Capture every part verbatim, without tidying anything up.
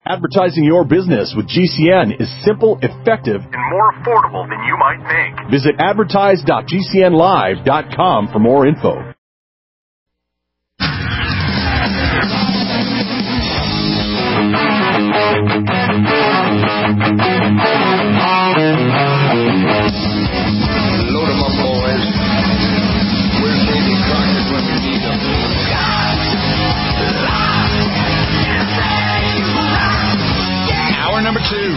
Advertising your business with G C N is simple, effective, and more affordable than you might think. Visit advertise dot g c n live dot com for more info. Load 'em up, boys. Where's Davy Crockett when we need him? Hour number two.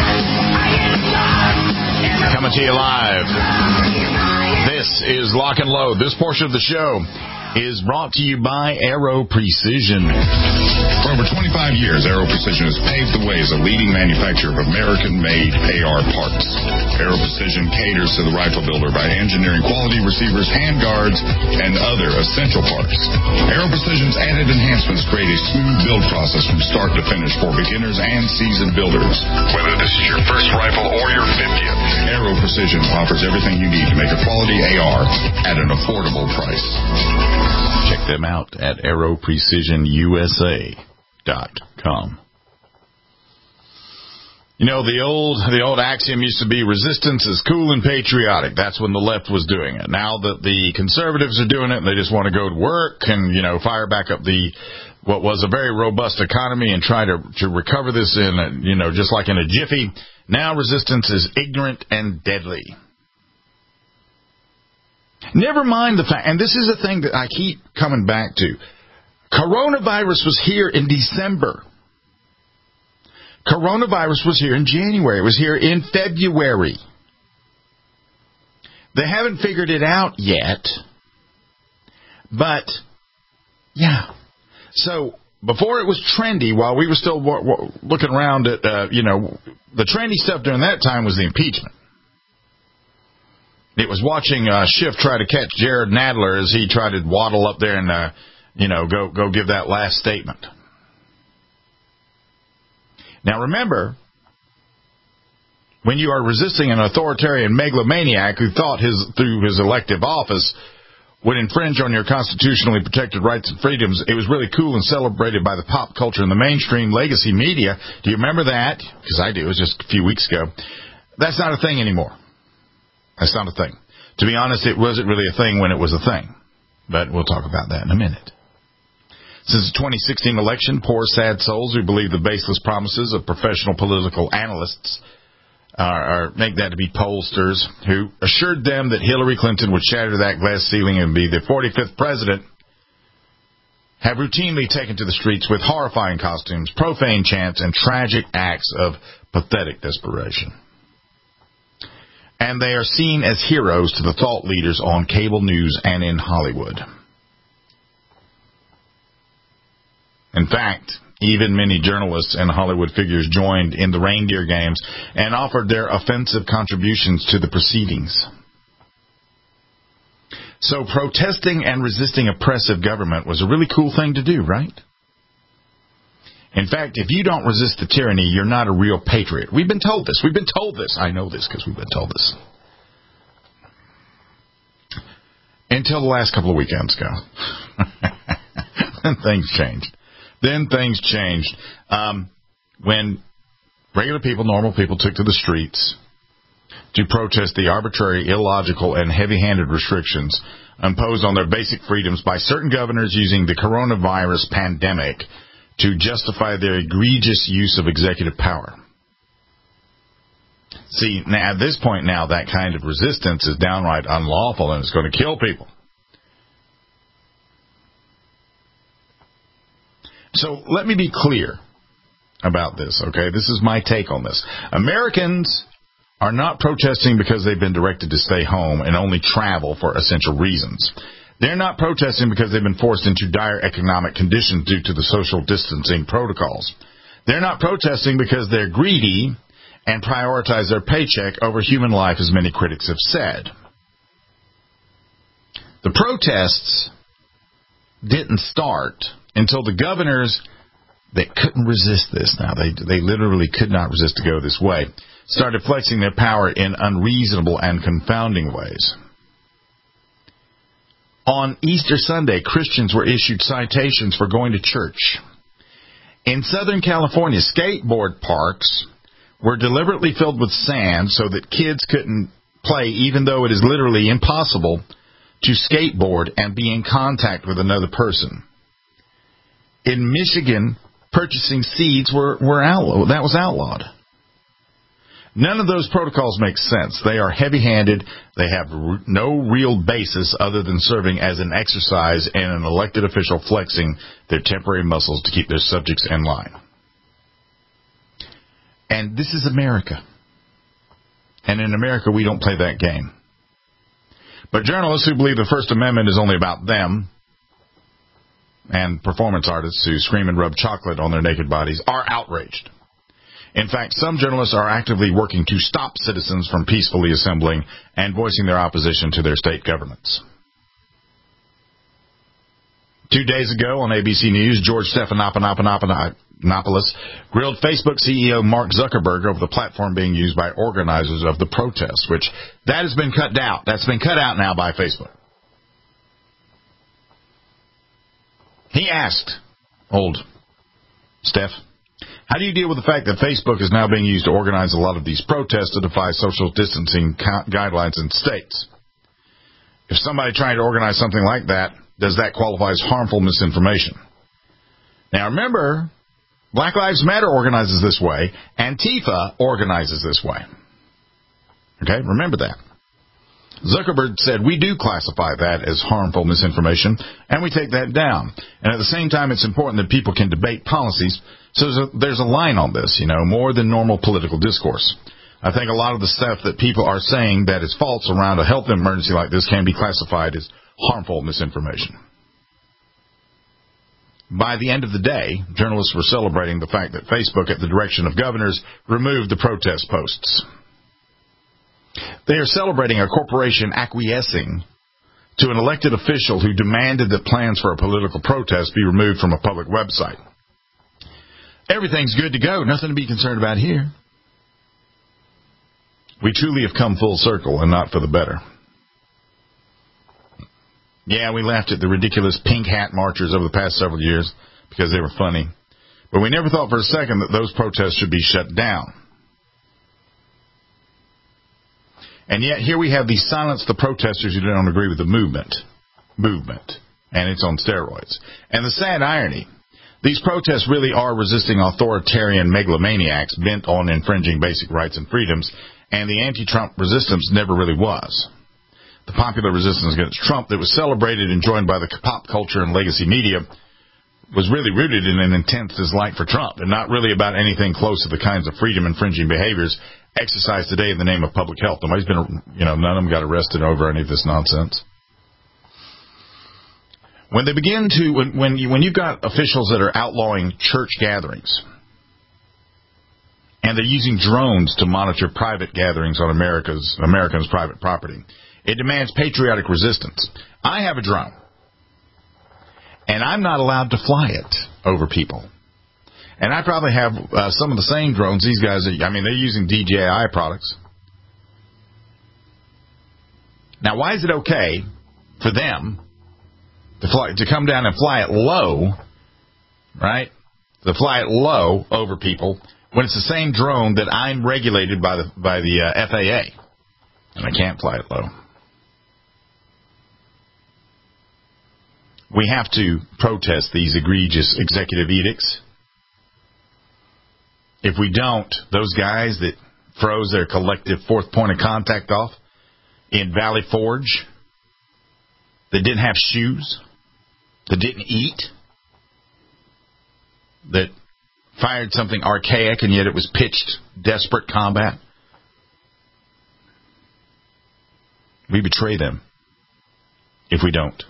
Coming to you live. This is Lock and Load. This portion of the show is brought to you by Aero Precision. For over twenty-five years, Aero Precision has paved the way as a leading manufacturer of American-made A R parts. Aero Precision caters to the rifle builder by engineering quality receivers, handguards, and other essential parts. Aero Precision's added enhancements create a smooth build process from start to finish for beginners and seasoned builders. Whether this is your first rifle or your fiftieth, Aero Precision offers everything you need to make a quality A R at an affordable price. Check them out at aero precision u s a dot com. You know, the old the old axiom used to be resistance is cool and patriotic. That's when the left was doing it. Now that the conservatives are doing it, and they just want to go to work and, you know, fire back up the what was a very robust economy and try to, to recover this in, a, you know, just like in a jiffy. Now resistance is ignorant and deadly. Never mind the fact, and this is a thing that I keep coming back to. Coronavirus was here in December. Coronavirus was here in January. It was here in February. They haven't figured it out yet. But, yeah. So, before it was trendy, while we were still w- w- looking around at, uh, you know, the trendy stuff during that time was the impeachment. It was watching uh, Schiff try to catch Jared Nadler as he tried to waddle up there and, uh, you know, go go give that last statement. Now, remember, when you are resisting an authoritarian megalomaniac who thought his through his elective office would infringe on your constitutionally protected rights and freedoms, it was really cool and celebrated by the pop culture and the mainstream legacy media. Do you remember that? Because I do. It was just a few weeks ago. That's not a thing anymore. That's not a thing. To be honest, it wasn't really a thing when it was a thing. But we'll talk about that in a minute. Since the twenty sixteen election, poor, sad souls who believe the baseless promises of professional political analysts are, are make that to be pollsters who assured them that Hillary Clinton would shatter that glass ceiling and be the forty-fifth president, have routinely taken to the streets with horrifying costumes, profane chants, and tragic acts of pathetic desperation. And they are seen as heroes to the thought leaders on cable news and in Hollywood. In fact, even many journalists and Hollywood figures joined in the reindeer games and offered their offensive contributions to the proceedings. So protesting and resisting oppressive government was a really cool thing to do, right? In fact, if you don't resist the tyranny, you're not a real patriot. We've been told this. We've been told this. I know this because we've been told this. Until the last couple of weekends ago. Then things changed. Then things changed. Um, when regular people, normal people, took to the streets to protest the arbitrary, illogical, and heavy-handed restrictions imposed on their basic freedoms by certain governors using the coronavirus pandemic to justify their egregious use of executive power. See, now at this point now, that kind of resistance is downright unlawful and it's going to kill people. So let me be clear about this, okay? This is my take on this. Americans are not protesting because they've been directed to stay home and only travel for essential reasons. They're not protesting because they've been forced into dire economic conditions due to the social distancing protocols. They're not protesting because they're greedy and prioritize their paycheck over human life, as many critics have said. The protests didn't start until the governors that couldn't resist this now, they they literally could not resist to go this way, started flexing their power in unreasonable and confounding ways. On Easter Sunday, Christians were issued citations for going to church. In Southern California, skateboard parks were deliberately filled with sand so that kids couldn't play, even though it is literally impossible to skateboard and be in contact with another person. In Michigan, purchasing seeds were, were outlawed. That was outlawed. None of those protocols make sense. They are heavy-handed. They have r- no real basis other than serving as an exercise and an elected official flexing their temporary muscles to keep their subjects in line. And this is America. And in America, we don't play that game. But journalists who believe the First Amendment is only about them, and performance artists who scream and rub chocolate on their naked bodies, are outraged. In fact, some journalists are actively working to stop citizens from peacefully assembling and voicing their opposition to their state governments. Two days ago on A B C News, George Stephanopoulos grilled Facebook C E O Mark Zuckerberg over the platform being used by organizers of the protests, which that has been cut out. That's been cut out now by Facebook. He asked old Steph, how do you deal with the fact that Facebook is now being used to organize a lot of these protests to defy social distancing guidelines in states? If somebody trying to organize something like that, does that qualify as harmful misinformation? Now remember, Black Lives Matter organizes this way. Antifa organizes this way. Okay, remember that. Zuckerberg said, we do classify that as harmful misinformation, and we take that down. And at the same time, it's important that people can debate policies, so there's a, there's a line on this, you know, more than normal political discourse. I think a lot of the stuff that people are saying that is false around a health emergency like this can be classified as harmful misinformation. By the end of the day, journalists were celebrating the fact that Facebook, at the direction of governors, removed the protest posts. They are celebrating a corporation acquiescing to an elected official who demanded that plans for a political protest be removed from a public website. Everything's good to go. Nothing to be concerned about here. We truly have come full circle, and not for the better. Yeah, we laughed at the ridiculous pink hat marchers over the past several years because they were funny. But we never thought for a second that those protests should be shut down. And yet here we have these silence the protesters who don't agree with the movement. Movement. And it's on steroids. And the sad irony, these protests really are resisting authoritarian megalomaniacs bent on infringing basic rights and freedoms, and the anti-Trump resistance never really was. The popular resistance against Trump that was celebrated and joined by the pop culture and legacy media was really rooted in an intense dislike for Trump and not really about anything close to the kinds of freedom-infringing behaviors exercised today in the name of public health. Nobody's been, you know, none of them got arrested over any of this nonsense. When they begin to, when when, you, when you've got officials that are outlawing church gatherings, and they're using drones to monitor private gatherings on America's Americans' private property, it demands patriotic resistance. I have a drone, and I'm not allowed to fly it over people. And I probably have uh, some of the same drones these guys are, I mean, they're using D J I products. Now, why is it okay for them to fly, to come down and fly it low, right? To fly it low over people when it's the same drone that I'm regulated by the by the uh, F A A, and I can't fly it low. We have to protest these egregious executive edicts. If we don't, those guys that froze their collective fourth point of contact off in Valley Forge, that didn't have shoes, that didn't eat, that fired something archaic and yet it was pitched desperate combat, we betray them if we don't.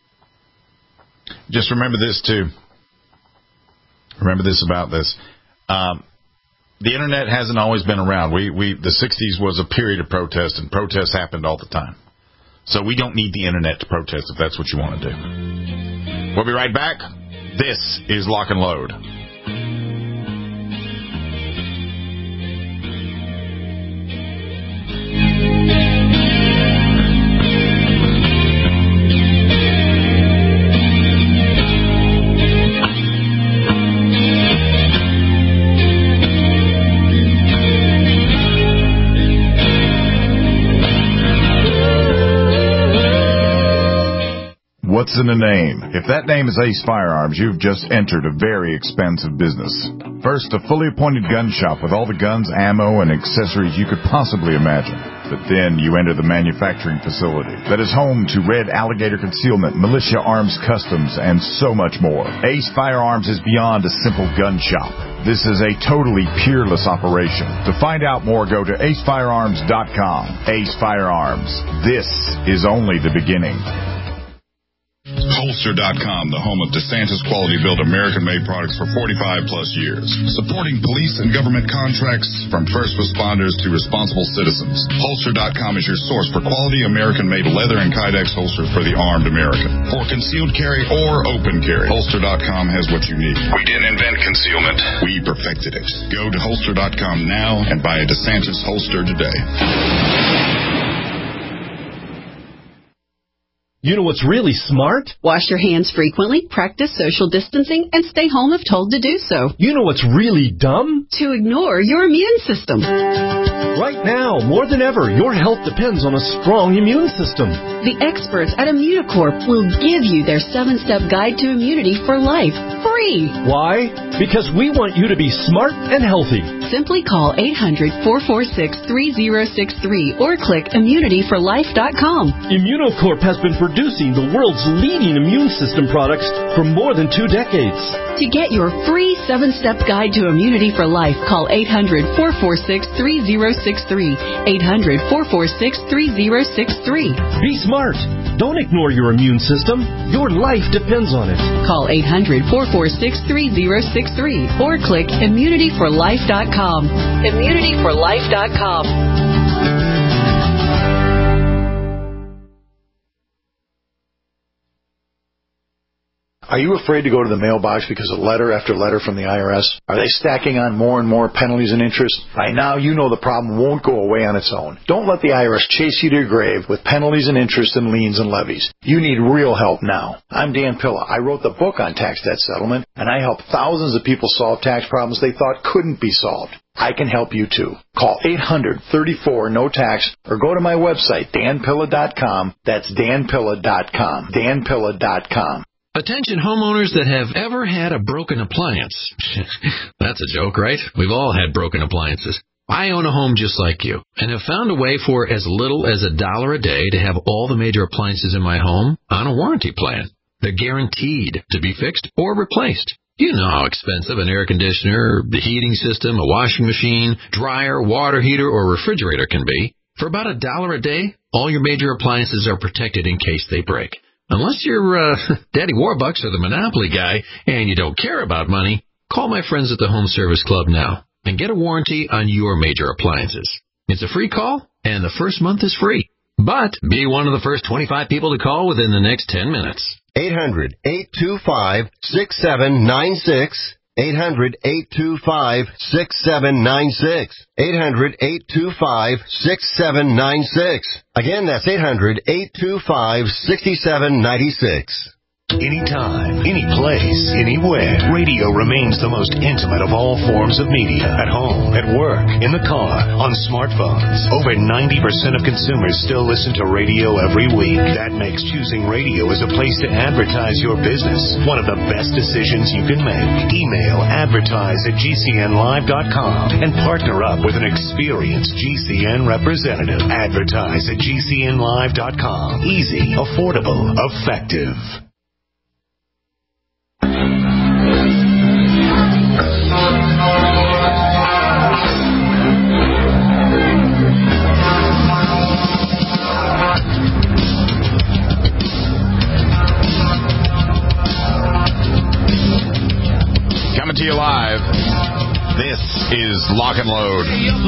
Just remember this, too. Remember this about this. Um, the Internet hasn't always been around. We, we, the sixties was a period of protest, and protests happened all the time. So we don't need the Internet to protest if that's what you want to do. We'll be right back. This is Lock and Load. What's in a name? If that name is Ace Firearms, you've just entered a very expensive business. First, a fully appointed gun shop with all the guns, ammo, and accessories you could possibly imagine. But then you enter the manufacturing facility that is home to Red Alligator Concealment, Militia Arms Customs, and so much more. Ace Firearms is beyond a simple gun shop. This is a totally peerless operation. To find out more, go to ace firearms dot com. Ace Firearms. This is only the beginning. Holster dot com, the home of DeSantis quality-built American-made products for forty-five plus years. Supporting police and government contracts from first responders to responsible citizens. Holster dot com is your source for quality American-made leather and Kydex holsters for the armed American. For concealed carry or open carry, Holster dot com has what you need. We didn't invent concealment. We perfected it. Go to Holster dot com now and buy a DeSantis holster today. You know what's really smart? Wash your hands frequently, practice social distancing, and stay home if told to do so. You know what's really dumb? To ignore your immune system. Right now, more than ever, your health depends on a strong immune system. The experts at Immunocorp will give you their seven-step guide to immunity for life, free. Why? Because we want you to be smart and healthy. Simply call eight hundred, four four six, three zero six three or click immunity for life dot com. Immunocorp has been producing the world's leading immune system products for more than two decades. To get your free seven-step guide to immunity for life, call eight hundred, four four six, three zero six three. eight hundred, four four six, three zero six three. Be smart. Don't ignore your immune system. Your life depends on it. Call eight hundred, four four six, three zero six three or click immunity for life dot com. immunity for life dot com. Are you afraid to go to the mailbox because of letter after letter from the I R S? Are they stacking on more and more penalties and interest? By now, you know the problem won't go away on its own. Don't let the I R S chase you to your grave with penalties and interest and liens and levies. You need real help now. I'm Dan Pilla. I wrote the book on tax debt settlement, and I helped thousands of people solve tax problems they thought couldn't be solved. I can help you too. Call eight hundred, thirty-four, no tax or go to my website, dan pilla dot com. That's dan pilla dot com. dan pilla dot com. Attention homeowners that have ever had a broken appliance. That's a joke, right? We've all had broken appliances. I own a home just like you and have found a way for as little as a dollar a day to have all the major appliances in my home on a warranty plan. They're guaranteed to be fixed or replaced. You know how expensive an air conditioner, the heating system, a washing machine, dryer, water heater, or refrigerator can be. For about a dollar a day, all your major appliances are protected in case they break. Unless you're uh, Daddy Warbucks or the Monopoly guy and you don't care about money, call my friends at the Home Service Club now and get a warranty on your major appliances. It's a free call, and the first month is free. But be one of the first twenty-five people to call within the next ten minutes. eight hundred, eight two five, six seven nine six. eight hundred, eight two five, six seven nine six. eight hundred, eight two five, six seven nine six. Again, that's eight hundred, eight two five, six seven nine six. Anytime, any place, anywhere, radio remains the most intimate of all forms of media. At home, at work, in the car, on smartphones. Over ninety percent of consumers still listen to radio every week. That makes choosing radio as a place to advertise your business one of the best decisions you can make. Email advertise at g c n live dot com and partner up with an experienced G C N representative. Advertise at g c n live dot com. Easy, affordable, effective. Coming to you live, this is Lock and Load.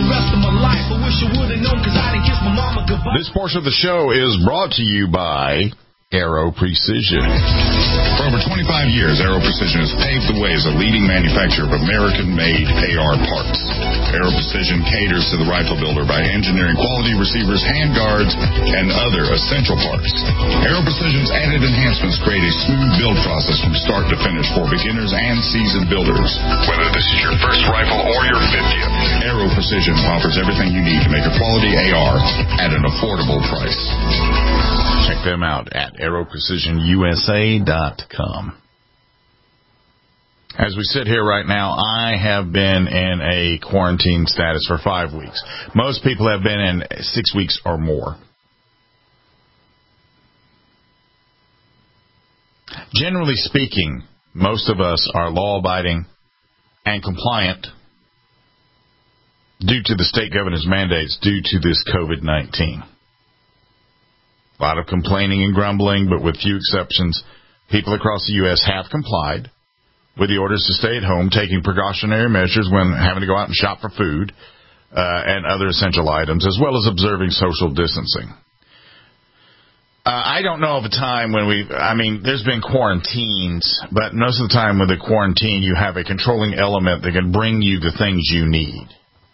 This portion of the show is brought to you by Aero Precision. For over twenty-five years, Aero Precision has paved the way as a leading manufacturer of American-made A R parts. Aero Precision caters to the rifle builder by engineering quality receivers, handguards, and other essential parts. Aero Precision's added enhancements create a smooth build process from start to finish for beginners and seasoned builders. Whether this is your first rifle or your fiftieth, Aero Precision offers everything you need to make a quality A R at an affordable price. Check them out at aero precision u s a dot com. As we sit here right now, I have been in a quarantine status for five weeks. Most people have been in six weeks or more. Generally speaking, most of us are law-abiding and compliant due to the state governor's mandates due to this covid nineteen. A lot of complaining and grumbling, but with few exceptions, people across the U S have complied with the orders to stay at home, taking precautionary measures when having to go out and shop for food uh, and other essential items, as well as observing social distancing. Uh, I don't know of a time when we, I mean, there's been quarantines, but most of the time with a quarantine, you have a controlling element that can bring you the things you need.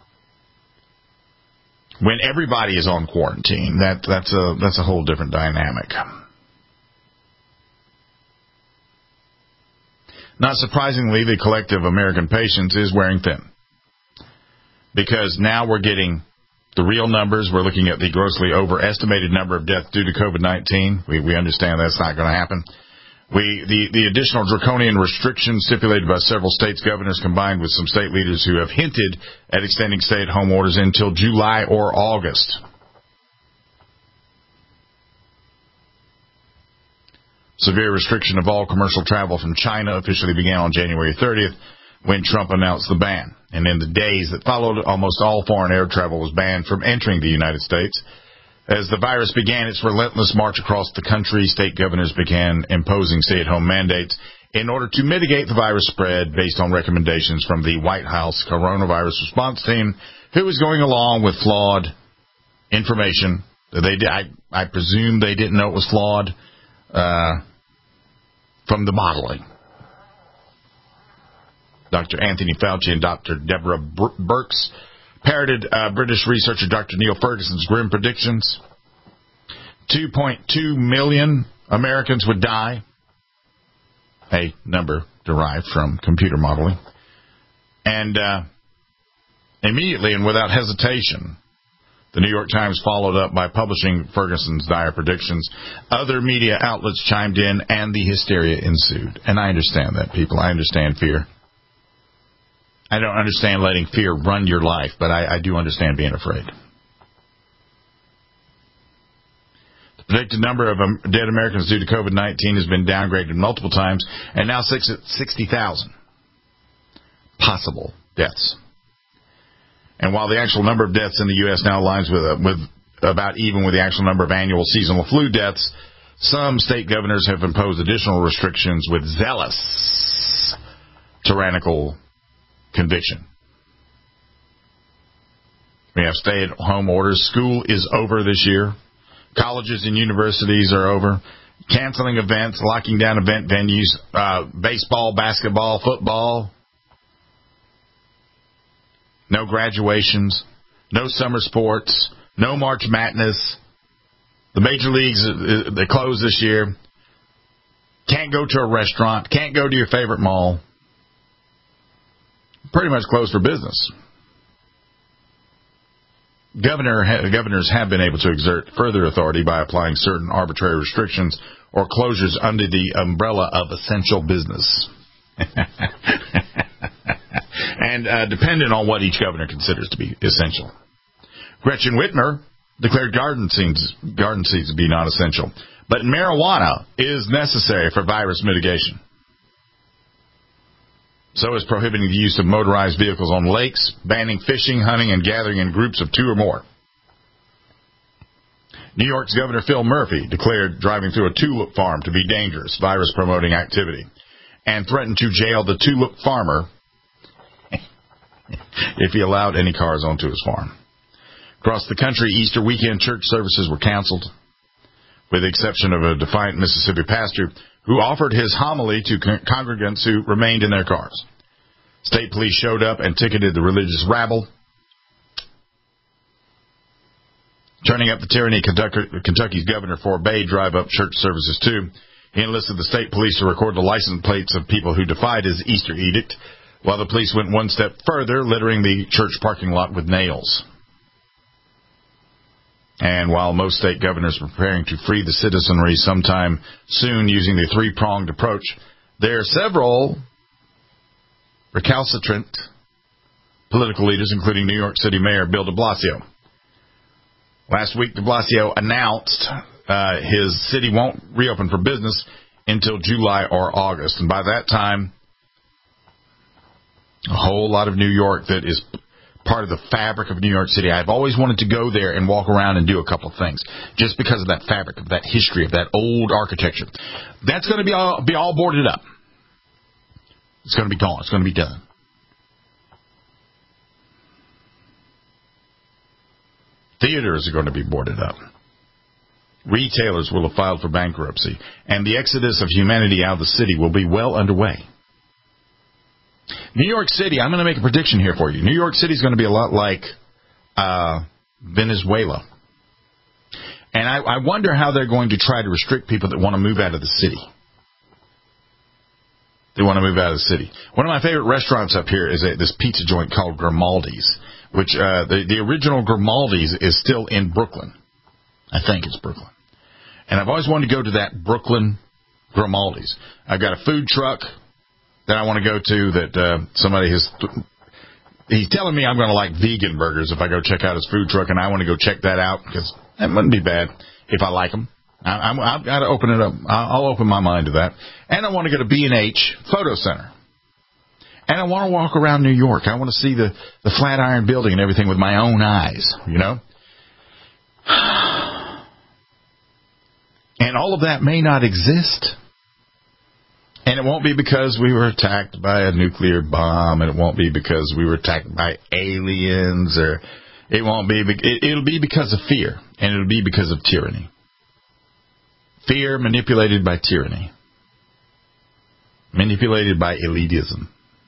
When everybody is on quarantine, that that's a that's a whole different dynamic. Not surprisingly, the collective American patience is wearing thin, because now we're getting the real numbers. We're looking at the grossly overestimated number of deaths due to covid nineteen. We we understand that's not going to happen. We the, the additional draconian restrictions stipulated by several states' governors, combined with some state leaders who have hinted at extending stay-at-home orders until July or August. Severe restriction of all commercial travel from China officially began on January thirtieth when Trump announced the ban. And in the days that followed, almost all foreign air travel was banned from entering the United States. As the virus began its relentless march across the country, state governors began imposing stay-at-home mandates in order to mitigate the virus spread based on recommendations from the White House coronavirus response team, who was going along with flawed information. They did, I, I presume they didn't know it was flawed uh, from the modeling. Doctor Anthony Fauci and Doctor Deborah Birx parroted uh, British researcher Doctor Neil Ferguson's grim predictions. two point two million Americans would die, a number derived from computer modeling. And uh, immediately and without hesitation, the New York Times followed up by publishing Ferguson's dire predictions. Other media outlets chimed in, and the hysteria ensued. And I understand that, people. I understand fear. I don't understand letting fear run your life, but I, I do understand being afraid. The predicted number of um, dead Americans due to covid nineteen has been downgraded multiple times, and now sits at sixty thousand possible deaths. And while the actual number of deaths in the U S now aligns with, uh, with about even with the actual number of annual seasonal flu deaths, some state governors have imposed additional restrictions with zealous, tyrannical conviction. We have stay-at-home orders. School is over this year. Colleges and universities are over. Canceling events, locking down event venues, uh, baseball, basketball, football. No graduations. No summer sports. No March Madness. The major leagues, uh, they closed this year. Can't go to a restaurant. Can't go to your favorite mall. Pretty much closed for business. Governor, governors have been able to exert further authority by applying certain arbitrary restrictions or closures under the umbrella of essential business. and uh, dependent on what each governor considers to be essential. Gretchen Whitmer declared garden seeds, garden seeds to be non-essential, but marijuana is necessary for virus mitigation. So is prohibiting the use of motorized vehicles on lakes, banning fishing, hunting, and gathering in groups of two or more. New York's Governor Phil Murphy declared driving through a tulip farm to be dangerous, virus-promoting activity, and threatened to jail the tulip farmer if he allowed any cars onto his farm. Across the country, Easter weekend church services were canceled, with the exception of a defiant Mississippi pastor who offered his homily to con- congregants who remained in their cars. State police showed up and ticketed the religious rabble. Turning up the tyranny, Kentucky, Kentucky's governor forbade drive-up church services, too. He enlisted the state police to record the license plates of people who defied his Easter edict, while the police went one step further, littering the church parking lot with nails. And while most state governors are preparing to free the citizenry sometime soon using the three-pronged approach, there are several recalcitrant political leaders, including New York City Mayor Bill de Blasio. Last week, de Blasio announced uh, his city won't reopen for business until July or August. And by that time, a whole lot of New York that is part of the fabric of New York City. I've always wanted to go there and walk around and do a couple of things just because of that fabric, of that history, of that old architecture. That's going to be all, be all boarded up. It's going to be gone. It's going to be done. Theaters are going to be boarded up. Retailers will have filed for bankruptcy. And the exodus of humanity out of the city will be well underway. New York City, I'm going to make a prediction here for you. New York City is going to be a lot like uh, Venezuela. And I, I wonder how they're going to try to restrict people that want to move out of the city. They want to move out of the city. One of my favorite restaurants up here is a, this pizza joint called Grimaldi's, which uh, the, the original Grimaldi's is still in Brooklyn. I think it's Brooklyn. And I've always wanted to go to that Brooklyn Grimaldi's. I've got a food truck that I want to go to that uh, somebody has... He's telling me I'm going to like vegan burgers if I go check out his food truck, and I want to go check that out because that wouldn't be bad if I like them. I, I'm, I've got to open it up. I'll open my mind to that. And I want to go to B and H Photo Center. And I want to walk around New York. I want to see the, the Flatiron Building and everything with my own eyes, you know. And all of that may not exist. And it won't be because we were attacked by a nuclear bomb, and it won't be because we were attacked by aliens, or it won't be, it, it'll be because of fear, and it'll be because of tyranny. Fear manipulated by tyranny. Manipulated by elitism.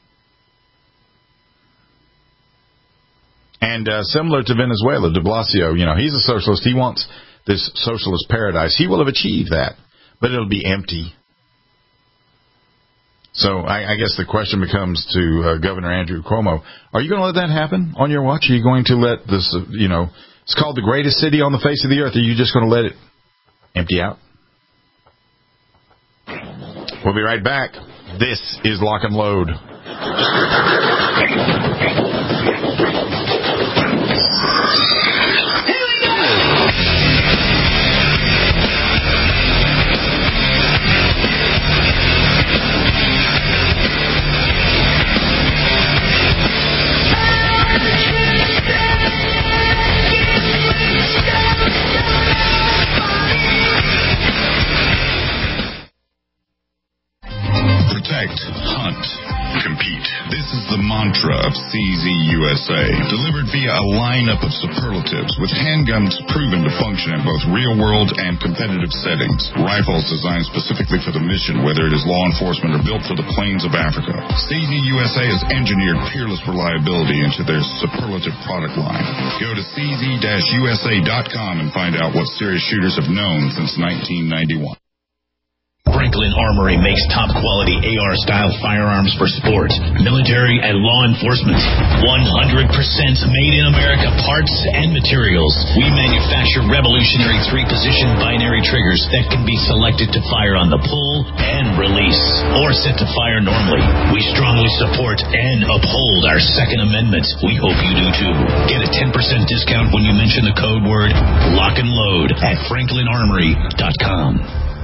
And uh, similar to Venezuela, de Blasio, you know, he's a socialist. He wants this socialist paradise. He will have achieved that, but it'll be empty. So I, I guess the question becomes to uh, Governor Andrew Cuomo, are you going to let that happen on your watch? Are you going to let this, uh, you know, it's called the greatest city on the face of the earth. Are you just going to let it empty out? We'll be right back. This is Lock and Load. Protect, hunt, compete. This is the mantra of C Z U S A, delivered via a lineup of superlatives with handguns proven to function in both real-world and competitive settings. Rifles designed specifically for the mission, whether it is law enforcement or built for the plains of Africa. C Z U S A has engineered peerless reliability into their superlative product line. Go to C Z U S A dot com and find out what serious shooters have known since nineteen ninety-one. Franklin Armory makes top-quality A R-style firearms for sport, military, and law enforcement. one hundred percent made-in-America parts and materials. We manufacture revolutionary three-position binary triggers that can be selected to fire on the pull and release, or set to fire normally. We strongly support and uphold our Second Amendment. We hope you do too. Get a ten percent discount when you mention the code word Lock and Load at Franklin Armory dot com.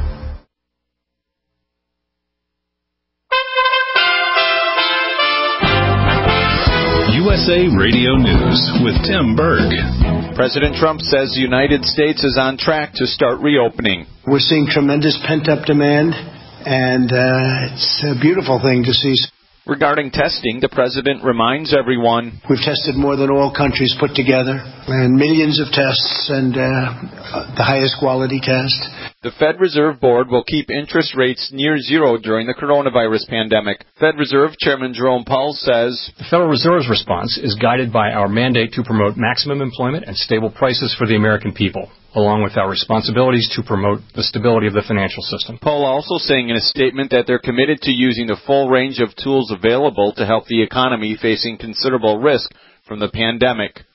U S A Radio News with Tim Berg. President Trump says the United States is on track to start reopening. We're seeing tremendous pent-up demand, and uh, it's a beautiful thing to see. Regarding testing, the president reminds everyone, we've tested more than all countries put together, and millions of tests, and uh, the highest quality test. The Fed Reserve Board will keep interest rates near zero during the coronavirus pandemic. Fed Reserve Chairman Jerome Powell says, the Federal Reserve's response is guided by our mandate to promote maximum employment and stable prices for the American people, along with our responsibilities to promote the stability of the financial system. Powell also saying in a statement that they're committed to using the full range of tools available to help the economy facing considerable risk from the pandemic.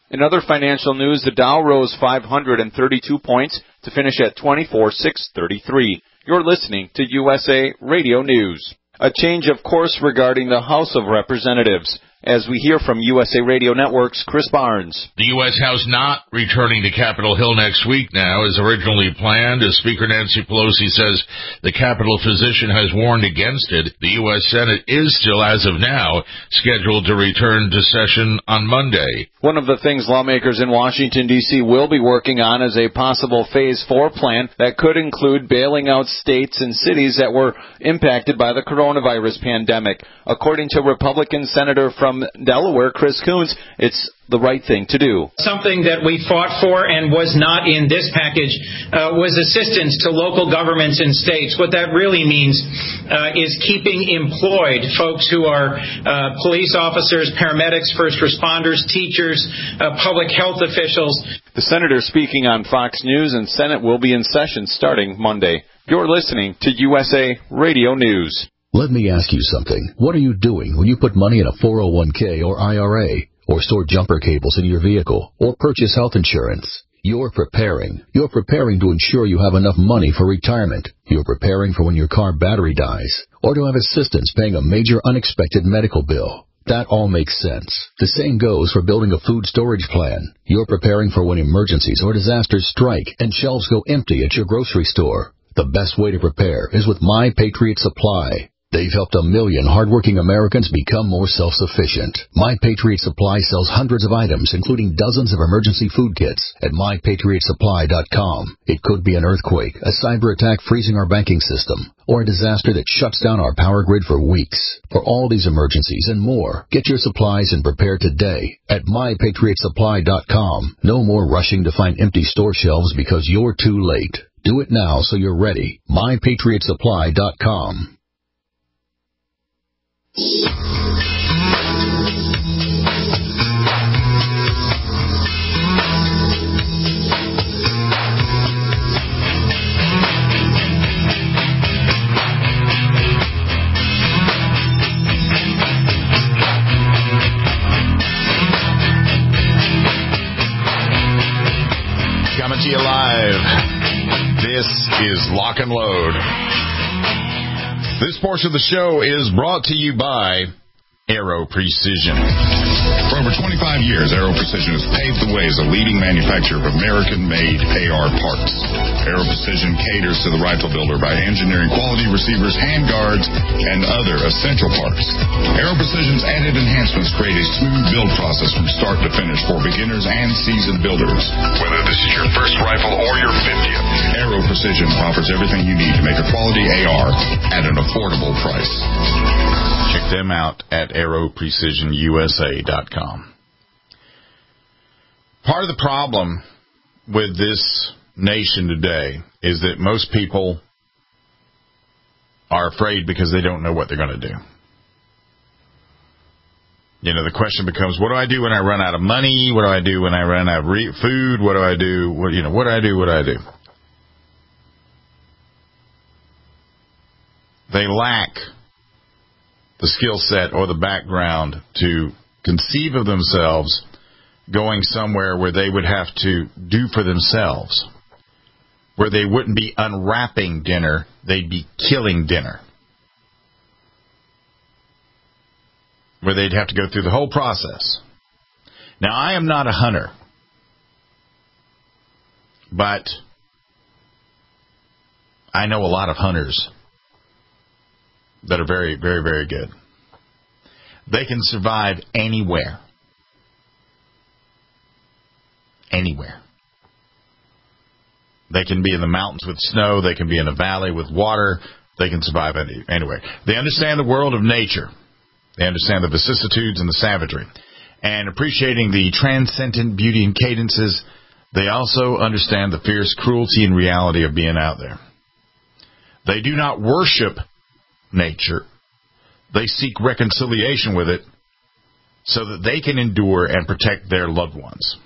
In other financial news, the Dow rose five hundred thirty-two points to finish at twenty-four thousand six hundred thirty-three. You're listening to U S A Radio News. A change of course regarding the House of Representatives, as we hear from U S A Radio Network's Chris Barnes. The U S House not returning to Capitol Hill next week now as originally planned, as Speaker Nancy Pelosi says the Capitol physician has warned against it. The U S Senate is still, as of now, scheduled to return to session on Monday. One of the things lawmakers in Washington, D C will be working on is a possible Phase four plan that could include bailing out states and cities that were impacted by the coronavirus pandemic. According to Republican Senator from Delaware, Chris Coons, it's the right thing to do. Something that we fought for and was not in this package uh, was assistance to local governments and states. What that really means uh, is keeping employed folks who are uh, police officers, paramedics, first responders, teachers, uh, public health officials. The senator speaking on Fox News, and Senate will be in session starting Monday. You're listening to U S A Radio News. Let me ask you something. What are you doing when you put money in a four oh one k or I R A, or store jumper cables in your vehicle, or purchase health insurance? You're preparing. You're preparing to ensure you have enough money for retirement. You're preparing for when your car battery dies, or to have assistance paying a major unexpected medical bill. That all makes sense. The same goes for building a food storage plan. You're preparing for when emergencies or disasters strike and shelves go empty at your grocery store. The best way to prepare is with My Patriot Supply. They've helped a million hardworking Americans become more self-sufficient. My Patriot Supply sells hundreds of items, including dozens of emergency food kits, at my patriot supply dot com. It could be an earthquake, a cyber attack freezing our banking system, or a disaster that shuts down our power grid for weeks. For all these emergencies and more, get your supplies and prepare today at my patriot supply dot com. No more rushing to find empty store shelves because you're too late. Do it now so you're ready. my patriot supply dot com. Coming to you live. This is Lock and Load. This portion of the show is brought to you by Aero Precision. For over twenty-five years, Aero Precision has paved the way as a leading manufacturer of American-made A R parts. Aero Precision caters to the rifle builder by engineering quality receivers, handguards, and other essential parts. Aero Precision's added enhancements create a smooth build process from start to finish for beginners and seasoned builders. Whether this is your first rifle or your fiftieth, Aero Precision offers everything you need to make a quality A R at an affordable price. Check them out at aero precision u s a dot com. Part of the problem with this nation today is that most people are afraid because they don't know what they're going to do. You know, the question becomes, what do I do when I run out of money? What do I do when I run out of re- food? What do I do? What, you know, what do I do? What do I do? They lack the skill set or the background to conceive of themselves going somewhere where they would have to do for themselves, where they wouldn't be unwrapping dinner, they'd be killing dinner, where they'd have to go through the whole process. Now, I am not a hunter, but I know a lot of hunters that are very, very, very good. They can survive anywhere. Anywhere. They can be in the mountains with snow. They can be in a valley with water. They can survive any, anywhere. They understand the world of nature. They understand the vicissitudes and the savagery. And appreciating the transcendent beauty and cadences, they also understand the fierce cruelty and reality of being out there. They do not worship nature. They seek reconciliation with it so that they can endure and protect their loved ones.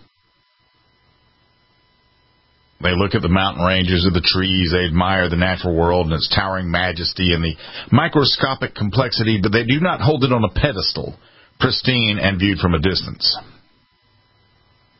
They look at the mountain ranges of the trees, they admire the natural world and its towering majesty and the microscopic complexity, but they do not hold it on a pedestal, pristine and viewed from a distance.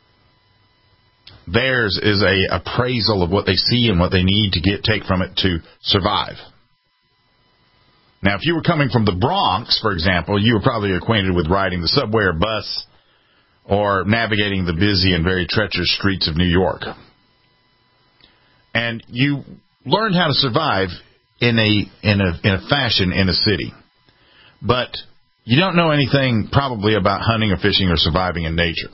Theirs is a appraisal of what they see and what they need to get take from it to survive. Now, if you were coming from the Bronx, for example, you were probably acquainted with riding the subway or bus or navigating the busy and very treacherous streets of New York. And you learned how to survive in a in a in a fashion in a city. But you don't know anything probably about hunting or fishing or surviving in nature.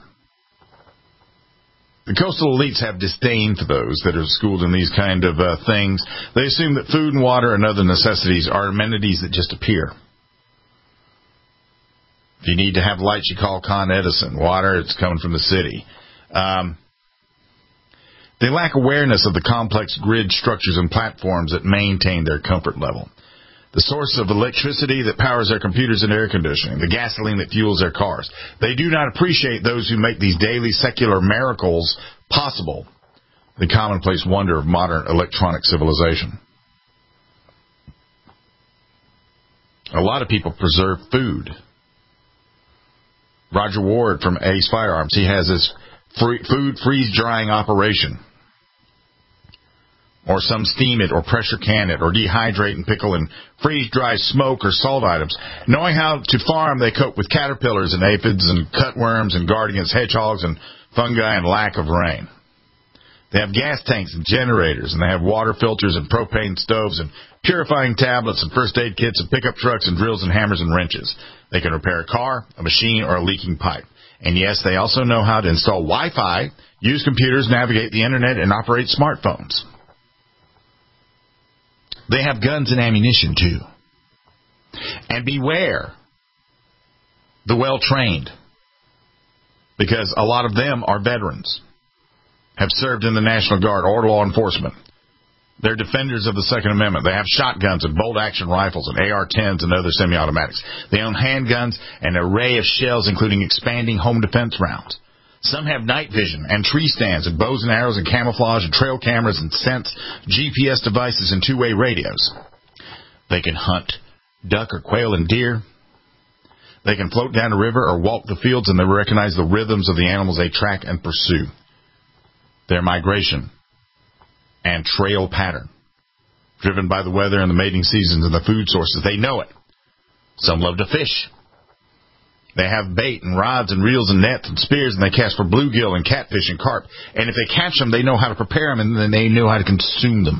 The coastal elites have disdain for those that are schooled in these kind of uh, things. They assume that food and water and other necessities are amenities that just appear. If you need to have lights, you call Con Edison. Water, it's coming from the city. Um, they lack awareness of the complex grid structures and platforms that maintain their comfort level. The source of electricity that powers their computers and air conditioning, the gasoline that fuels their cars. They do not appreciate those who make these daily secular miracles possible, the commonplace wonder of modern electronic civilization. A lot of people preserve food. Roger Ward from Ace Firearms, he has this free, food freeze-drying operation. Or some steam it, or pressure can it, or dehydrate and pickle and freeze-dry smoke or salt items. Knowing how to farm, they cope with caterpillars and aphids and cutworms and guard against hedgehogs and fungi and lack of rain. They have gas tanks and generators, and they have water filters and propane stoves and purifying tablets and first aid kits and pickup trucks and drills and hammers and wrenches. They can repair a car, a machine, or a leaking pipe. And yes, they also know how to install Wi-Fi, use computers, navigate the internet, and operate smartphones. They have guns and ammunition, too. And beware the well-trained, because a lot of them are veterans, have served in the National Guard or law enforcement. They're defenders of the Second Amendment. They have shotguns and bolt-action rifles and A R tens and other semi-automatics. They own handguns and an array of shells, including expanding home defense rounds. Some have night vision and tree stands and bows and arrows and camouflage and trail cameras and scents, G P S devices and two-way radios. They can hunt duck or quail and deer. They can float down a river or walk the fields, and they recognize the rhythms of the animals they track and pursue. Their migration and trail pattern, driven by the weather and the mating seasons and the food sources. They know it. Some love to fish. They have bait and rods and reels and nets and spears, and they cast for bluegill and catfish and carp. And if they catch them, they know how to prepare them, and then they know how to consume them.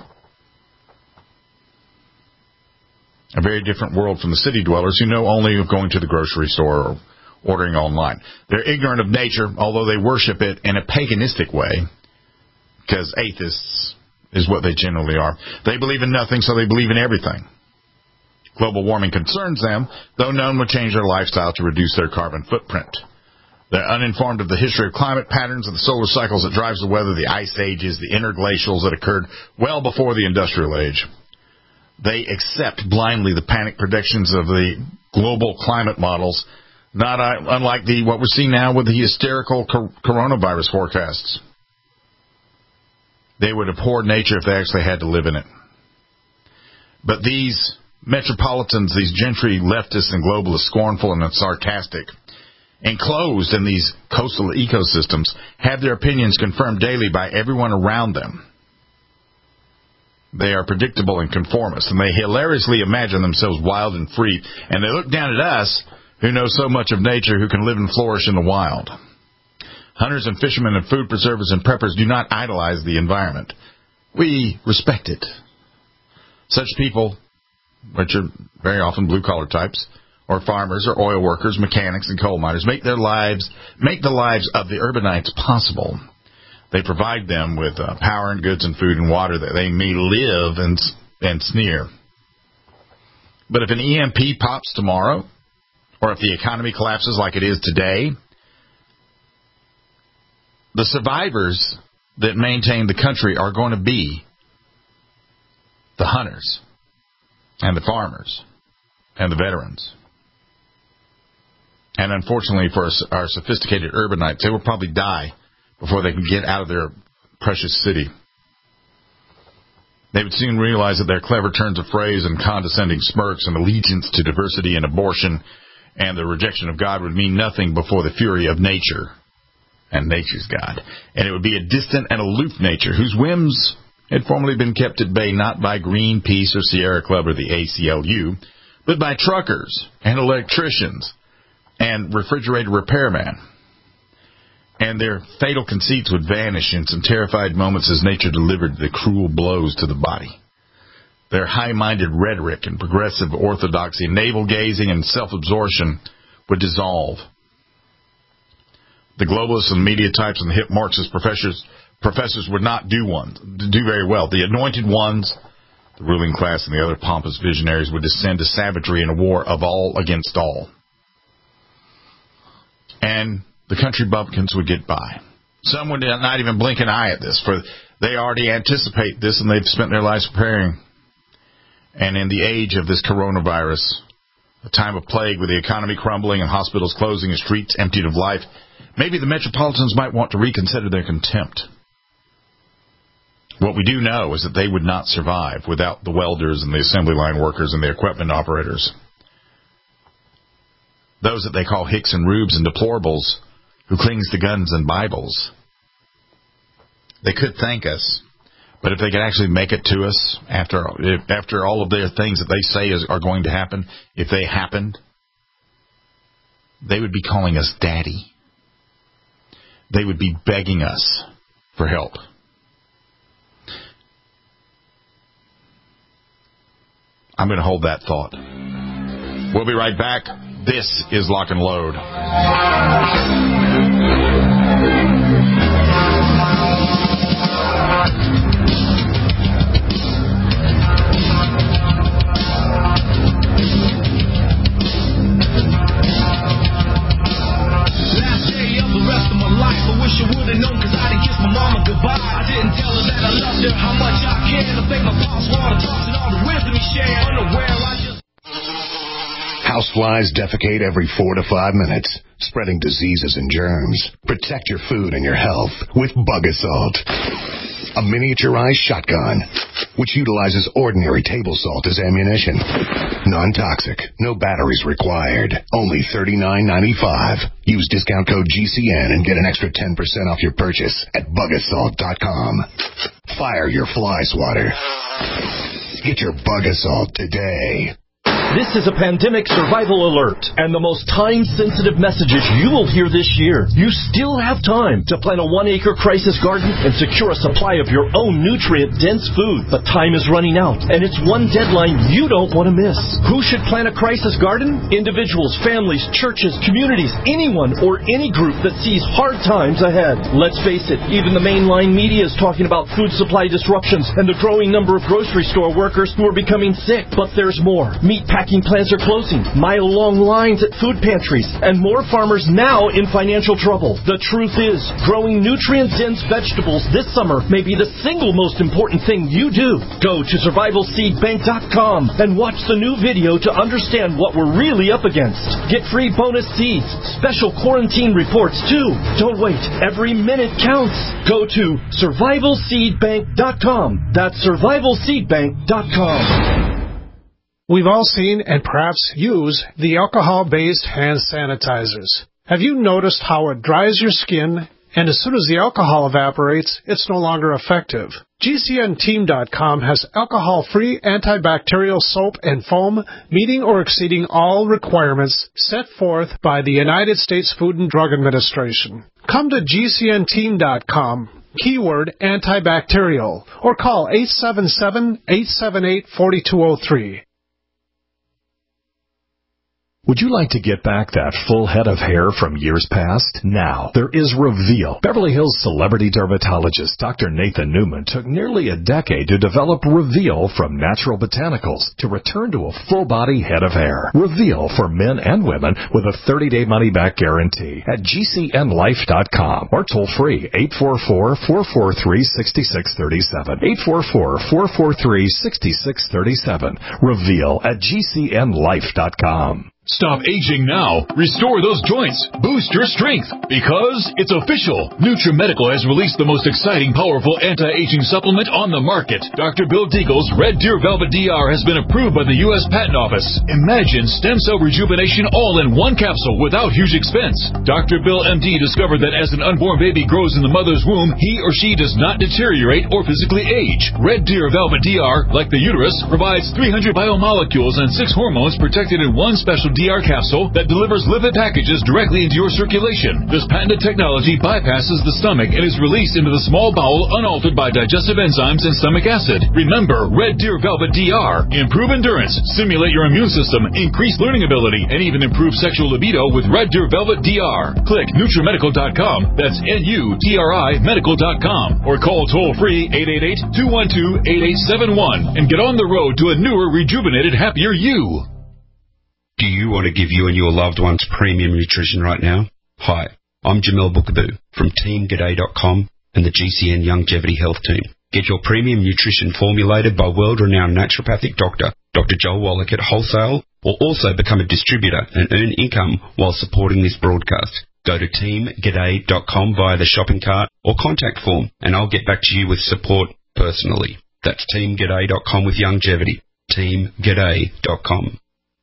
A very different world from the city dwellers who know only of going to the grocery store or ordering online. They're ignorant of nature, although they worship it in a paganistic way, because atheists is what they generally are. They believe in nothing, so they believe in everything. Global warming concerns them, though none would change their lifestyle to reduce their carbon footprint. They're uninformed of the history of climate patterns, of the solar cycles that drives the weather, the ice ages, the interglacials that occurred well before the industrial age. They accept blindly the panic predictions of the global climate models, not unlike the what we're seeing now with the hysterical coronavirus forecasts. They would abhor nature if they actually had to live in it. But these metropolitans, these gentry leftists and globalists, scornful and sarcastic, enclosed in these coastal ecosystems, have their opinions confirmed daily by everyone around them. They are predictable and conformist, and they hilariously imagine themselves wild and free, and they look down at us, who know so much of nature, who can live and flourish in the wild. Hunters and fishermen and food preservers and preppers do not idolize the environment. We respect it. Such people, which are very often blue-collar types, or farmers, or oil workers, mechanics, and coal miners, make their lives, make the lives of the urbanites possible. They provide them with uh, power and goods and food and water that they may live and, and sneer. But if an E M P pops tomorrow, or if the economy collapses like it is today, the survivors that maintain the country are going to be the hunters and the farmers and the veterans. And unfortunately for our sophisticated urbanites, they will probably die before they can get out of their precious city. They would soon realize that their clever turns of phrase and condescending smirks and allegiance to diversity and abortion and the rejection of God would mean nothing before the fury of nature and nature's God. And it would be a distant and aloof nature whose whims had formerly been kept at bay not by Greenpeace or Sierra Club or the A C L U, but by truckers and electricians and refrigerator repairmen. And their fatal conceits would vanish in some terrified moments as nature delivered the cruel blows to the body. Their high-minded rhetoric and progressive orthodoxy, navel-gazing and self-absorption would dissolve. The globalists and media types and the hip Marxist professors professors would not do one, do very well. The anointed ones, the ruling class, and the other pompous visionaries would descend to savagery in a war of all against all. And the country bumpkins would get by. Some would not even blink an eye at this, for they already anticipate this and they've spent their lives preparing. And in the age of this coronavirus, a time of plague with the economy crumbling and hospitals closing and streets emptied of life, maybe the metropolitans might want to reconsider their contempt. What we do know is that they would not survive without the welders and the assembly line workers and the equipment operators. Those that they call hicks and rubes and deplorables who clings to guns and Bibles. They could thank us, but if they could actually make it to us after if, after all of their things that they say is, are going to happen, if they happened, they would be calling us daddy. They would be begging us for help. I'm going to hold that thought. We'll be right back. This is Lock and Load. Last day of the rest of my life, I wish I would have known, cause I didn't kiss my mama goodbye. I didn't tell her that I loved her, how much I cared. I thank my pops for all the talks and all the wisdom he shared. Unaware, I just... Houseflies defecate every four to five minutes, spreading diseases and germs. Protect your food and your health with Bug Assault, a miniaturized shotgun which utilizes ordinary table salt as ammunition. Non-toxic, no batteries required. Only thirty-nine ninety-five. Use discount code G C N and get an extra ten percent off your purchase at bug assault dot com. Fire your fly swatter. Get your Bug Assault today. This is a pandemic survival alert, and the most time-sensitive messages you will hear this year. You still have time to plant a one-acre crisis garden and secure a supply of your own nutrient-dense food. But time is running out, and it's one deadline you don't want to miss. Who should plant a crisis garden? Individuals, families, churches, communities, anyone or any group that sees hard times ahead. Let's face it, even the mainline media is talking about food supply disruptions and the growing number of grocery store workers who are becoming sick. But there's more. Meat packing plants are closing, mile-long lines at food pantries, and more farmers now in financial trouble. The truth is, growing nutrient-dense vegetables this summer may be the single most important thing you do. Go to survival seed bank dot com and watch the new video to understand what we're really up against. Get free bonus seeds, special quarantine reports too. Don't wait. Every minute counts. Go to survival seed bank dot com. That's survival seed bank dot com. We've all seen and perhaps use the alcohol-based hand sanitizers. Have you noticed how it dries your skin, and as soon as the alcohol evaporates, it's no longer effective? G C N team dot com has alcohol-free antibacterial soap and foam meeting or exceeding all requirements set forth by the United States Food and Drug Administration. Come to G C N team dot com, keyword antibacterial, or call eight seven seven, eight seven eight, four two zero three. Would you like to get back that full head of hair from years past? Now, there is Reveal. Beverly Hills celebrity dermatologist Doctor Nathan Newman took nearly a decade to develop Reveal from natural botanicals to return to a full-body head of hair. Reveal for men and women with a thirty-day money-back guarantee at G C N life dot com or toll-free eight four four, four four three, six six three seven. eight four four, four four three, six six three seven. Reveal at G C N life dot com. Stop aging now. Restore those joints. Boost your strength. Because it's official. NutriMedical has released the most exciting, powerful anti-aging supplement on the market. Doctor Bill Deagle's Red Deer Velvet D R has been approved by the U S Patent Office. Imagine stem cell rejuvenation all in one capsule without huge expense. Doctor Bill M D discovered that as an unborn baby grows in the mother's womb, he or she does not deteriorate or physically age. Red Deer Velvet D R, like the uterus, provides three hundred biomolecules and six hormones protected in one special D R capsule that delivers lipid packages directly into your circulation. This patented technology bypasses the stomach and is released into the small bowel unaltered by digestive enzymes and stomach acid. Remember, Red Deer Velvet D R. Improve endurance, stimulate your immune system, increase learning ability, and even improve sexual libido with Red Deer Velvet D R. Click NutriMedical dot com. That's N U T R I medical dot com. Or call toll-free eight eight eight, two one two, eight eight seven one and get on the road to a newer, rejuvenated, happier you. Do you want to give you and your loved ones premium nutrition right now? Hi, I'm Jamel Bookaboo from Team G'day dot com and the G C N Longevity Health Team. Get your premium nutrition formulated by world-renowned naturopathic doctor, Doctor Joel Wallach at wholesale, or also become a distributor and earn income while supporting this broadcast. Go to Team G'day dot com via the shopping cart or contact form, and I'll get back to you with support personally. That's Team G'day dot com with longevity. Team G'day dot com.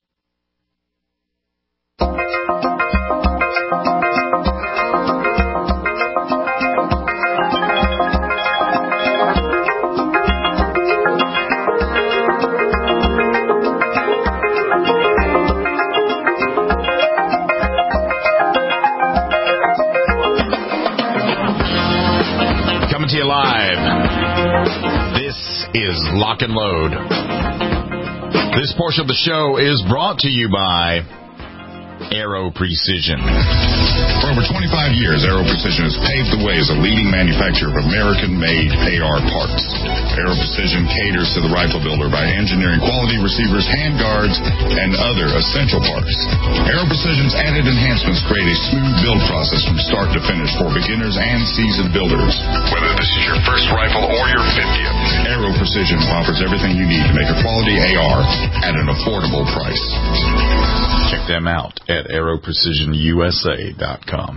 Coming to you live. This is Lock and Load. This portion of the show is brought to you by Aero Precision. For over twenty-five years, Aero Precision has paved the way as a leading manufacturer of American-made A R parts. Aero Precision caters to the rifle builder by engineering quality receivers, handguards, and other essential parts. Aero Precision's added enhancements create a smooth build process from start to finish for beginners and seasoned builders. Whether this is your first rifle or your fiftieth, Aero Precision offers everything you need to make a quality A R at an affordable price. Check them out at aero precision U S A dot com.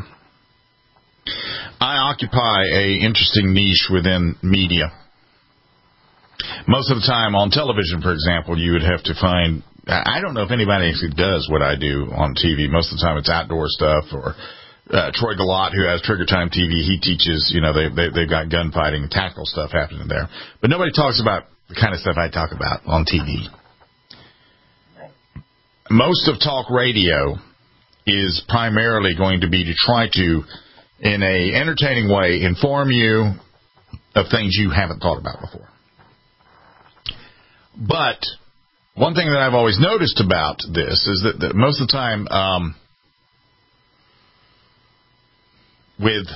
I occupy a interesting niche within media. Most of the time on television, for example, you would have to find, I don't know if anybody actually does what I do on T V. Most of the time it's outdoor stuff, or uh, Troy Galot, who has Trigger Time T V, he teaches, you know, they, they, they've got gunfighting and tactical stuff happening there. But nobody talks about the kind of stuff I talk about on T V. Most of talk radio is primarily going to be to try to, in a entertaining way, inform you of things you haven't thought about before. But one thing that I've always noticed about this is that, that most of the time um, with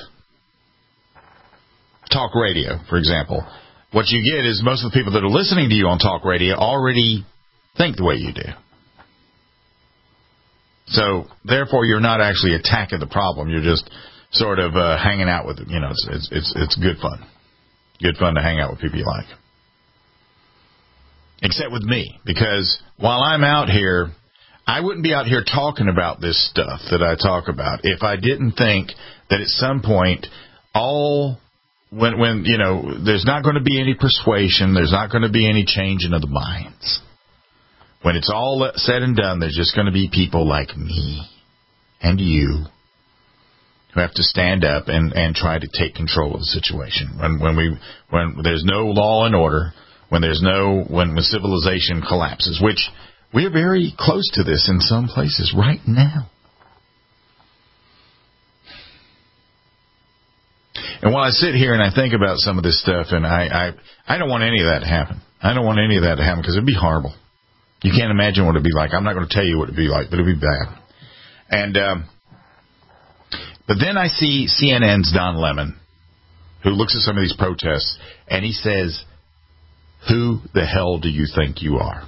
talk radio, for example, what you get is most of the people that are listening to you on talk radio already think the way you do. So, therefore, you're not actually attacking the problem. You're just sort of uh, hanging out with them. You know, it's, it's it's it's good fun. Good fun to hang out with people you like. Except with me, because while I'm out here, I wouldn't be out here talking about this stuff that I talk about if I didn't think that at some point, all when when you know, there's not going to be any persuasion, there's not going to be any changing of the minds. When it's all said and done, there's just going to be people like me and you who have to stand up and, and try to take control of the situation. When when we when there's no law and order, when there's no when, when civilization collapses, which we're very close to this in some places right now. And while I sit here and I think about some of this stuff, and I I, I don't want any of that to happen. I don't want any of that to happen because it'd be horrible. You can't imagine what it'd be like. I'm not going to tell you what it'd be like, but it'd be bad. And um, but then I see C N N's Don Lemon, who looks at some of these protests, and he says, "Who the hell do you think you are?"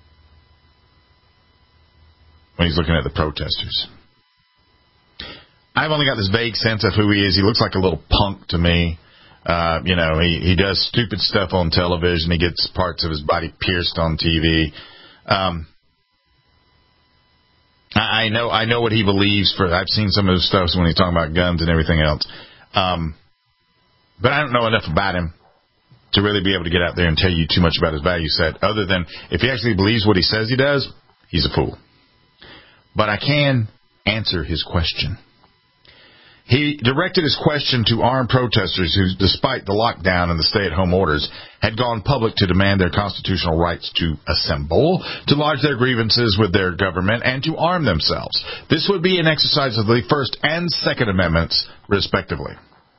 When he's looking at the protesters. I've only got this vague sense of who he is. He looks like a little punk to me. Uh, you know, he, he does stupid stuff on television. He gets parts of his body pierced on T V. Um, I, I know I know what he believes. For I've seen some of his stuff when he's talking about guns and everything else. Um, but I don't know enough about him to really be able to get out there and tell you too much about his value set, other than if he actually believes what he says he does, he's a fool. But I can answer his question. He directed his question to armed protesters who, despite the lockdown and the stay-at-home orders, had gone public to demand their constitutional rights to assemble, to lodge their grievances with their government, and to arm themselves. This would be an exercise of the First and Second Amendments, respectively.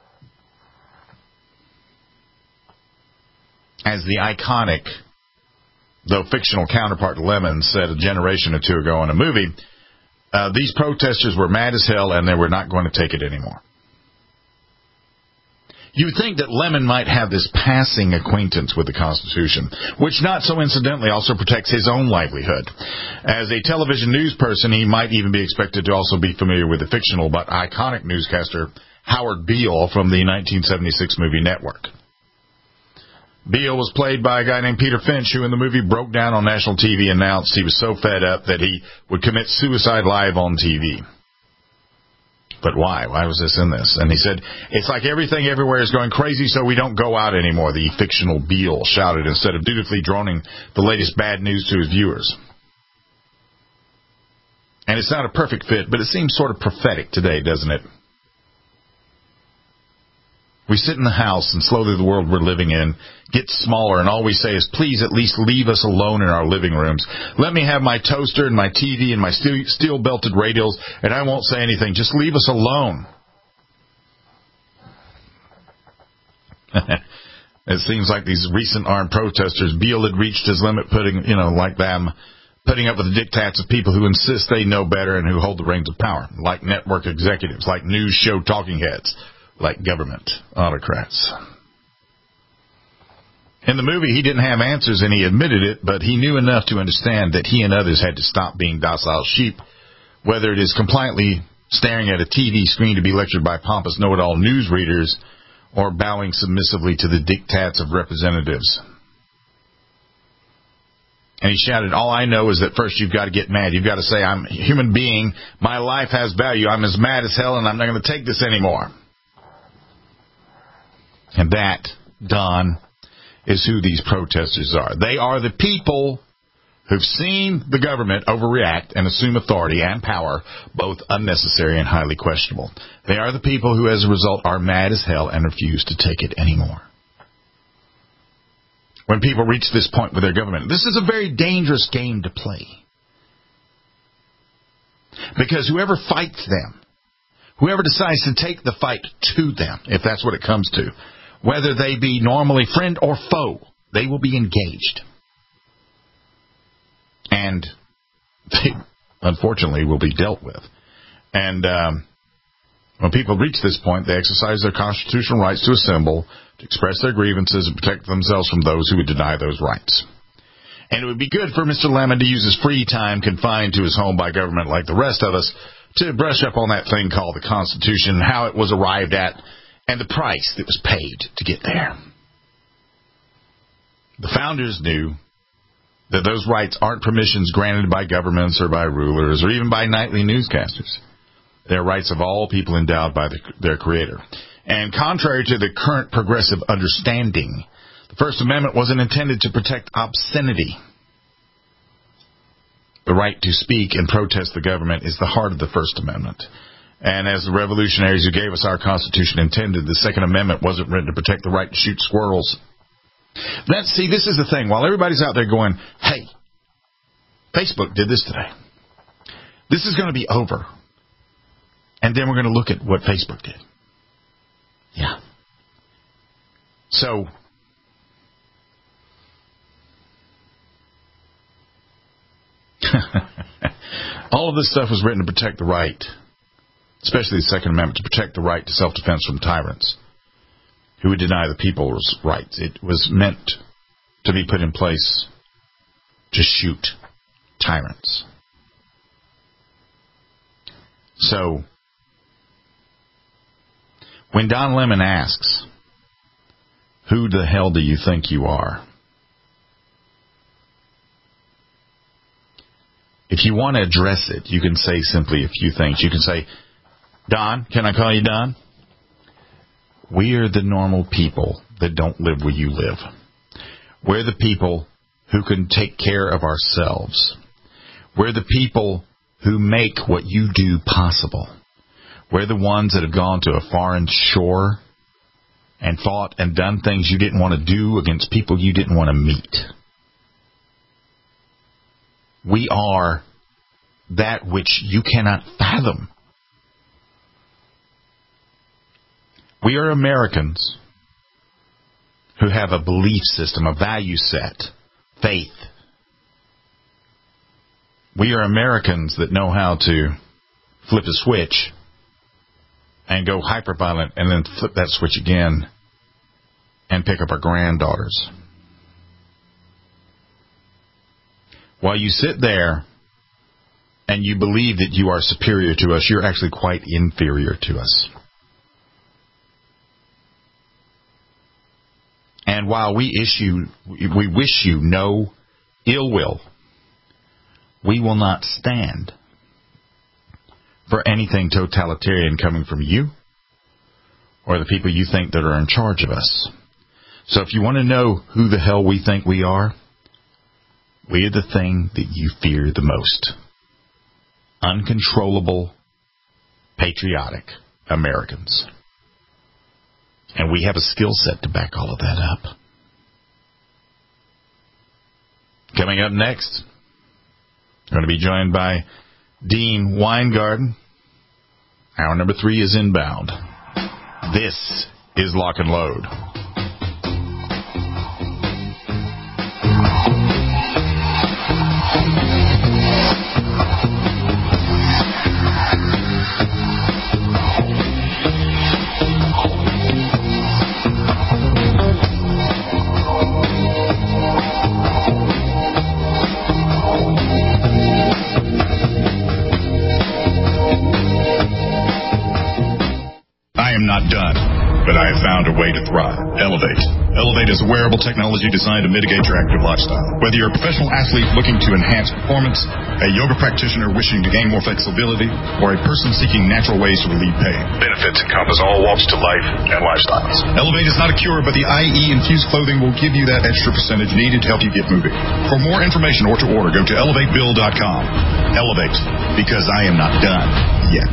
As the iconic, though fictional counterpart to Lemon said a generation or two ago in a movie, uh, these protesters were mad as hell and they were not going to take it anymore. You would think that Lemon might have this passing acquaintance with the Constitution, which not so incidentally also protects his own livelihood. As a television news person, he might even be expected to also be familiar with the fictional but iconic newscaster Howard Beale from the nineteen seventy-six movie Network. Beale was played by a guy named Peter Finch, who in the movie broke down on national T V and announced he was so fed up that he would commit suicide live on T V. But why? Why was this in this? And he said, it's like everything everywhere is going crazy, so we don't go out anymore, the fictional Beale shouted, instead of dutifully droning the latest bad news to his viewers. And it's not a perfect fit, but it seems sort of prophetic today, doesn't it? We sit in the house, and slowly the world we're living in gets smaller, and all we say is, please at least leave us alone in our living rooms. Let me have my toaster and my T V and my steel-belted radials, and I won't say anything. Just leave us alone. It seems like these recent armed protesters, Beale had reached his limit, putting, you know, like them, putting up with the diktats of people who insist they know better and who hold the reins of power, like network executives, like news show talking heads, like government autocrats. In the movie, he didn't have answers, and he admitted it, but he knew enough to understand that he and others had to stop being docile sheep, whether it is compliantly staring at a T V screen to be lectured by pompous know-it-all newsreaders or bowing submissively to the diktats of representatives. And he shouted, all I know is that first you've got to get mad. You've got to say, I'm a human being. My life has value. I'm as mad as hell, and I'm not going to take this anymore. And that, Don, is who these protesters are. They are the people who've seen the government overreact and assume authority and power, both unnecessary and highly questionable. They are the people who, as a result, are mad as hell and refuse to take it anymore. When people reach this point with their government, this is a very dangerous game to play. Because whoever fights them, whoever decides to take the fight to them, if that's what it comes to, whether they be normally friend or foe, they will be engaged. And they, unfortunately, will be dealt with. And um, when people reach this point, they exercise their constitutional rights to assemble, to express their grievances, and protect themselves from those who would deny those rights. And it would be good for Mister Lemon to use his free time confined to his home by government like the rest of us to brush up on that thing called the Constitution, how it was arrived at, and the price that was paid to get there. The founders knew that those rights aren't permissions granted by governments or by rulers or even by nightly newscasters. They're rights of all people endowed by the, their Creator. And contrary to the current progressive understanding, the First Amendment wasn't intended to protect obscenity. The right to speak and protest the government is the heart of the First Amendment. And as the revolutionaries who gave us our Constitution intended, the Second Amendment wasn't written to protect the right to shoot squirrels. That, see, this is the thing. While everybody's out there going, hey, Facebook did this today. This is going to be over. And then we're going to look at what Facebook did. Yeah. So, all of this stuff was written to protect the right, especially the Second Amendment, to protect the right to self-defense from tyrants who would deny the people's rights. It was meant to be put in place to shoot tyrants. So, when Don Lemon asks, who the hell do you think you are? If you want to address it, you can say simply a few things. You can say, Don, can I call you Don? We are the normal people that don't live where you live. We're the people who can take care of ourselves. We're the people who make what you do possible. We're the ones that have gone to a foreign shore and fought and done things you didn't want to do against people you didn't want to meet. We are that which you cannot fathom. We are Americans who have a belief system, a value set, faith. We are Americans that know how to flip a switch and go hyperviolent and then flip that switch again and pick up our granddaughters. While you sit there and you believe that you are superior to us, you're actually quite inferior to us. And while we issue, we wish you no ill will, we will not stand for anything totalitarian coming from you or the people you think that are in charge of us. So if you want to know who the hell we think we are, we are the thing that you fear the most. Uncontrollable, patriotic Americans. And we have a skill set to back all of that up. Coming up next, we're going to be joined by Dean Weingarten. Hour number three is inbound. This is Lock and Load. Not done, but I have found a way to thrive. Elevate. Elevate is a wearable technology designed to mitigate your active lifestyle. Whether you're a professional athlete looking to enhance performance, a yoga practitioner wishing to gain more flexibility, or a person seeking natural ways to relieve pain, benefits encompass all walks to life and lifestyles. Elevate is not a cure, but the I E infused clothing will give you that extra percentage needed to help you get moving. For more information or to order, go to elevate bill dot com. Elevate, because I am not done yet.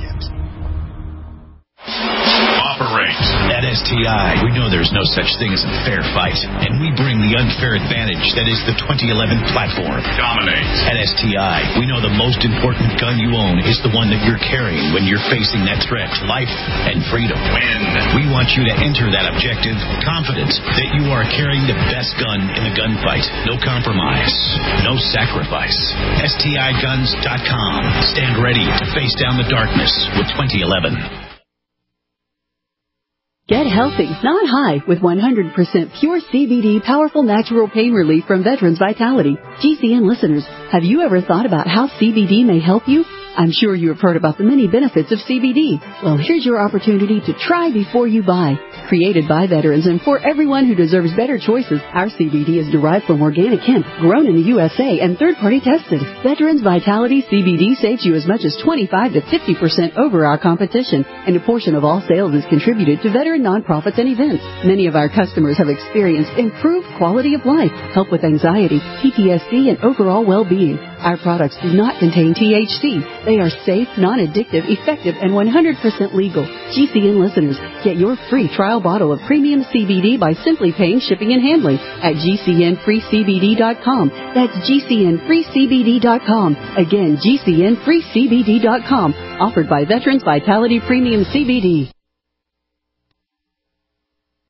At S T I, we know there's no such thing as a fair fight, and we bring the unfair advantage that is the twenty eleven platform. Dominate. At S T I, we know the most important gun you own is the one that you're carrying when you're facing that threat, life and freedom. Win. We want you to enter that objective confident that you are carrying the best gun in the gunfight. No compromise, no sacrifice. S T I guns dot com. Stand ready to face down the darkness with twenty eleven. Get healthy, not high, with one hundred percent pure C B D powerful natural pain relief from Veterans Vitality. G C N listeners, have you ever thought about how C B D may help you? I'm sure you have heard about the many benefits of C B D. Well, here's your opportunity to try before you buy. Created by veterans and for everyone who deserves better choices, our C B D is derived from organic hemp, grown in the U S A, and third-party tested. Veterans Vitality C B D saves you as much as twenty-five to fifty percent over our competition, and a portion of all sales is contributed to veteran nonprofits and events. Many of our customers have experienced improved quality of life, help with anxiety, P T S D, and overall well-being. Our products do not contain T H C. They are safe, non-addictive, effective, and one hundred percent legal. G C N listeners, get your free trial bottle of premium C B D by simply paying shipping and handling at G C N free C B D dot com. That's G C N free C B D dot com. Again, G C N free C B D dot com. Offered by Veterans Vitality Premium C B D.